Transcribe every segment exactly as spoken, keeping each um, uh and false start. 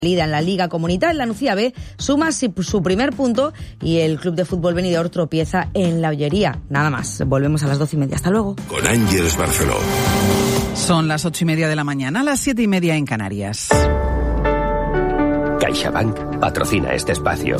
Líder en la Liga Comunitaria, la Nucía B suma su primer punto y el Club de Fútbol Benidorm tropieza en la Ollería. Nada más, volvemos a las doce y media. Hasta luego. Con Ángeles Barceló. Son las ocho y media de la mañana, las siete y media en Canarias. CaixaBank patrocina este espacio.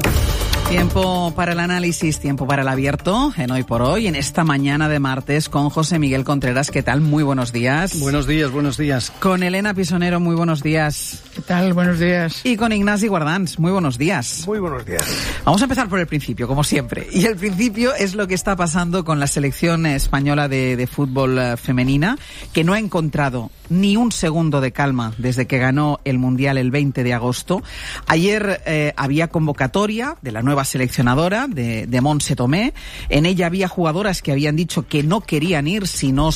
Tiempo para el análisis, tiempo para el abierto en Hoy por Hoy, en esta mañana de martes con José Miguel Contreras. ¿Qué tal? Muy buenos días. Buenos días, buenos días. Con Elena Pisonero, muy buenos días. ¿Qué tal? Buenos días. Y con Ignasi Guardans, muy buenos días. Muy buenos días. Vamos a empezar por el principio, como siempre. Y el principio es lo que está pasando con la selección española de, de fútbol uh, femenina, que no ha encontrado ni un segundo de calma desde que ganó el Mundial el veinte de agosto. Ayer eh, había convocatoria de la nueva seleccionadora, de, de Montse Tomé. En ella había jugadoras que habían dicho que no querían ir si no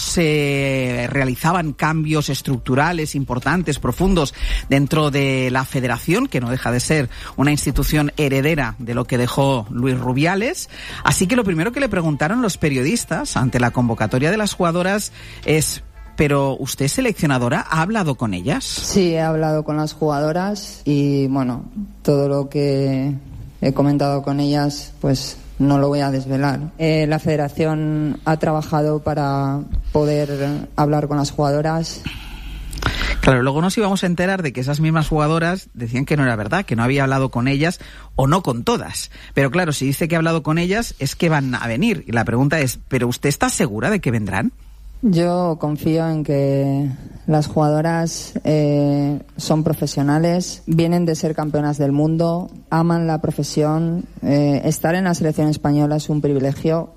se realizaban cambios estructurales importantes, profundos, dentro de la federación, que no deja de ser una institución heredera de lo que dejó Luis Rubiales. Así que lo primero que le preguntaron los periodistas ante la convocatoria de las jugadoras es: ¿pero usted, seleccionadora, ha hablado con ellas? Sí, he hablado con las jugadoras y, bueno, todo lo que he comentado con ellas, pues no lo voy a desvelar. Eh, la federación ha trabajado para poder hablar con las jugadoras. Claro, luego nos íbamos a enterar de que esas mismas jugadoras decían que no era verdad, que no había hablado con ellas o no con todas. Pero claro, si dice que ha hablado con ellas, es que van a venir. Y la pregunta es, ¿pero usted está segura de que vendrán? Yo confío en que las jugadoras eh, son profesionales, vienen de ser campeonas del mundo, aman la profesión, eh, estar en la selección española es un privilegio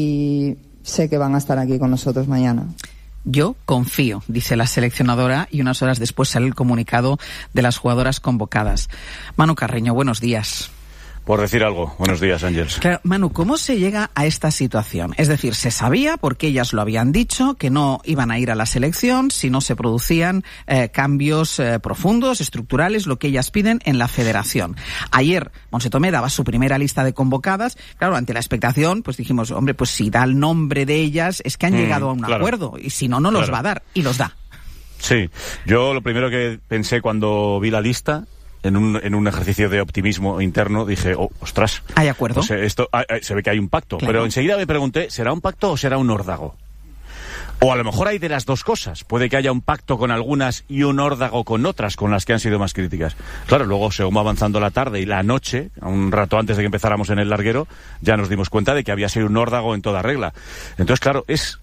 y sé que van a estar aquí con nosotros mañana. Yo confío, dice la seleccionadora, y unas horas después sale el comunicado de las jugadoras convocadas. Manu Carreño, buenos días. Por decir algo. Buenos días, Ángeles. Claro, Manu, ¿cómo se llega a esta situación? Es decir, se sabía, porque ellas lo habían dicho, que no iban a ir a la selección si no se producían eh, cambios eh, profundos, estructurales, lo que ellas piden en la federación. Ayer Montse Tomé daba su primera lista de convocadas. Claro, ante la expectación, pues dijimos, hombre, pues si da el nombre de ellas, es que han mm, llegado a un claro. acuerdo, y si no, no los claro. va a dar, y los da. Sí, yo lo primero que pensé cuando vi la lista, En un, en un ejercicio de optimismo interno, dije, oh, ostras. ¿Hay acuerdo? O sea, esto, ah, se ve que hay un pacto. Claro. Pero enseguida me pregunté, ¿será un pacto o será un órdago? O a lo mejor hay de las dos cosas. Puede que haya un pacto con algunas y un órdago con otras, con las que han sido más críticas. Claro, luego según va avanzando la tarde y la noche, un rato antes de que empezáramos en el larguero, ya nos dimos cuenta de que había sido un órdago en toda regla. Entonces, claro, es...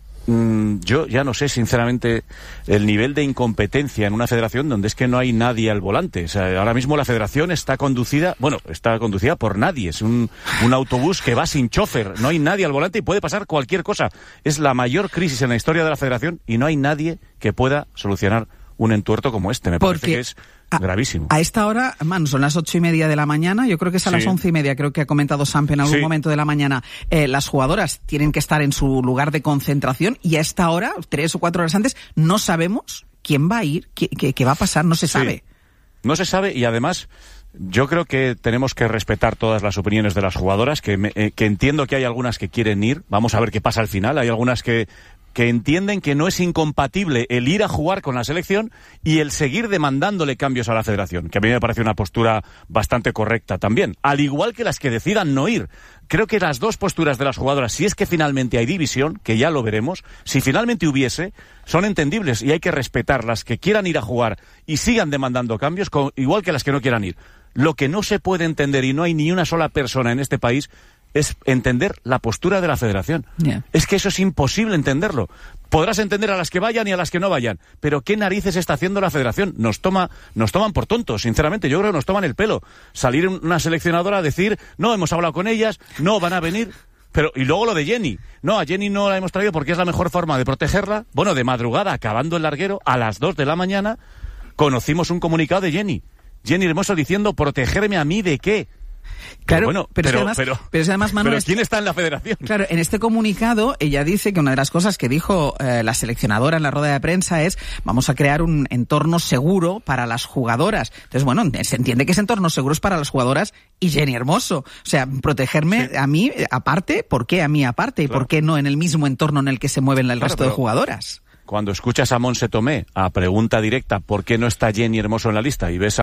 yo ya no sé, sinceramente, el nivel de incompetencia en una federación donde es que no hay nadie al volante. O sea, ahora mismo la federación está conducida, bueno, está conducida por nadie. Es un, un autobús que va sin chofer. No hay nadie al volante y puede pasar cualquier cosa. Es la mayor crisis en la historia de la federación y no hay nadie que pueda solucionar un entuerto como este. Me Porque... parece que es... gravísimo. A esta hora, Manu, son las ocho y media de la mañana, yo creo que es a sí. las once y media, creo que ha comentado Samp en algún sí. momento de la mañana. Eh, las jugadoras tienen que estar en su lugar de concentración y a esta hora, tres o cuatro horas antes, no sabemos quién va a ir, qué, qué, qué va a pasar, no se sí. sabe. No se sabe y además... yo creo que tenemos que respetar todas las opiniones de las jugadoras, que, me, eh, que entiendo que hay algunas que quieren ir, vamos a ver qué pasa al final, hay algunas que, que entienden que no es incompatible el ir a jugar con la selección y el seguir demandándole cambios a la federación, que a mí me parece una postura bastante correcta también, al igual que las que decidan no ir. Creo que las dos posturas de las jugadoras, si es que finalmente hay división, que ya lo veremos, si finalmente hubiese, son entendibles y hay que respetar las que quieran ir a jugar y sigan demandando cambios, con, igual que las que no quieran ir. Lo que no se puede entender, y no hay ni una sola persona en este país, es entender la postura de la federación. Yeah. Es que eso es imposible entenderlo. Podrás entender a las que vayan y a las que no vayan, pero ¿qué narices está haciendo la federación? Nos toma, nos toman por tontos, sinceramente. Yo creo que nos toman el pelo. Salir una seleccionadora a decir, no, hemos hablado con ellas, no, van a venir... Pero, y luego lo de Jenny. No, a Jenny no la hemos traído porque es la mejor forma de protegerla. Bueno, de madrugada, acabando el larguero, a las dos de la mañana, conocimos un comunicado de Jenny. Jenny Hermoso diciendo, ¿protegerme a mí de qué? Claro, pero, bueno, pero, pero, es que además, pero, pero es que además, Manuel, pero ¿quién está en la federación? Claro, en este comunicado ella dice que una de las cosas que dijo eh, la seleccionadora en la rueda de prensa es vamos a crear un entorno seguro para las jugadoras. Entonces, bueno, se entiende que ese entorno seguro es para las jugadoras y Jenny Hermoso. O sea, protegerme sí. a mí aparte, ¿por qué a mí aparte? ¿Y claro. por qué no en el mismo entorno en el que se mueven el claro, resto de jugadoras? Cuando escuchas a Montse Tomé a pregunta directa ¿por qué no está Jenny Hermoso en la lista? Y ves